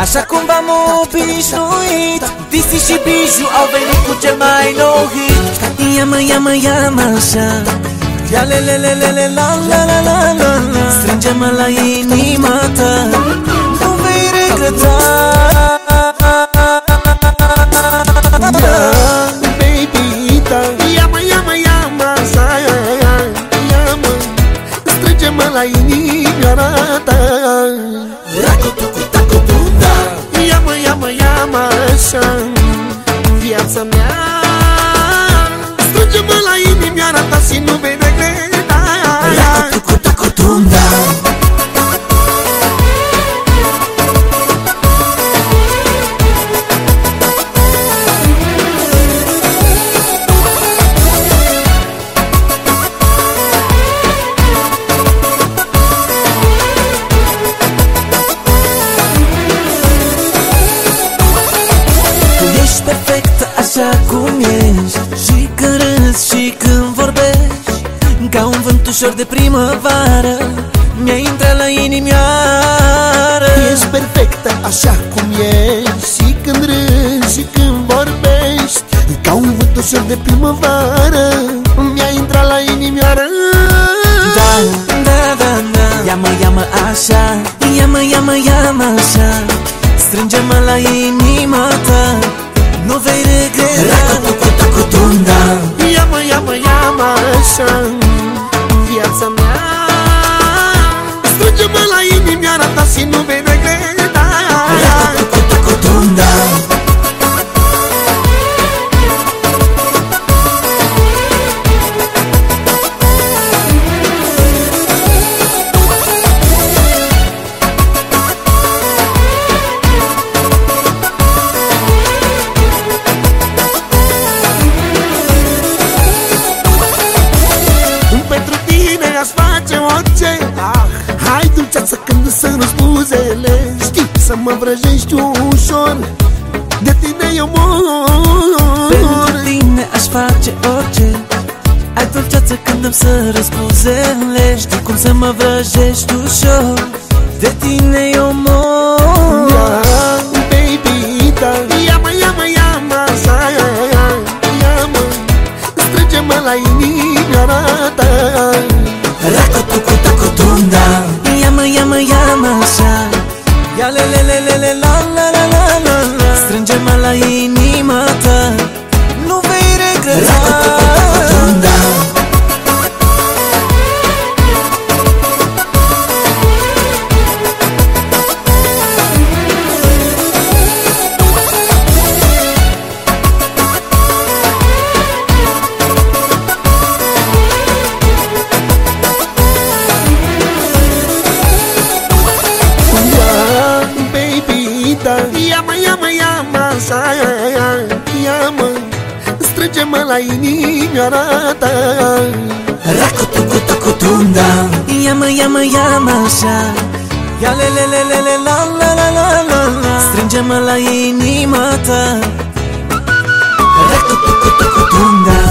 Așa cum v-am obișnuit, Disi și Biju au venit cu cel mai nou hit. Ia-mă, ia-mă, ia-mă așa, ia le le le le le la la la la la la. Strânge-mă la inima ta, nu vei regreta. Baby, da, ia-mă, ia-mă, ia-mă așa, ia-mă, strânge-mă la inimioara ta. Ia-mă, ia-mă, ia-mă așa, viața mea. Strânge-mă la inimioara ta și nu vei regreta. Perfectă așa cum ești, și când râzi și când vorbești, ca un vânt ușor de primăvară, mi-a intrat la inimioară. Ești perfectă așa cum ești, și când râzi și când vorbești, ca un vânt ușor de primăvară, mi-a intrat la inimioară. Da, da, da, da. Ia-mă, ia-mă așa, ia-mă, ia-mă, ia-mă așa, strânge-mă la inima ta, nu vei regreta. Ia-mă, ia-mă, ia-mă așa, viața mea. Strânge-mă la inimioara ta și nu vei regreta. Hai dulceață când sărut buzele, știi să mă vrăjești ușor, de tine eu mor. Pentru tine aș face orice. Ai dulceață când îmi sărut buzele, știi cum să mă vrăjești ușor, de tine eu mor. Baby, da, ia-mă, ia-mă, ia-mă așa, ia-mă, strânge-mă la inimioara ta. Ia-mă, ia-mă, ia-mă așa, ia le le le le le la la la la la la. Strânge-mă la inima ta, nu vei regreta. Ia-mă, ia-mă, ia-mă așa, ia-mă, strânge-mă la inimioara ta. Ia-mă, ia-mă, ia-mă așa, ia le le le le le la la la la la la. Strânge-mă la inima ta.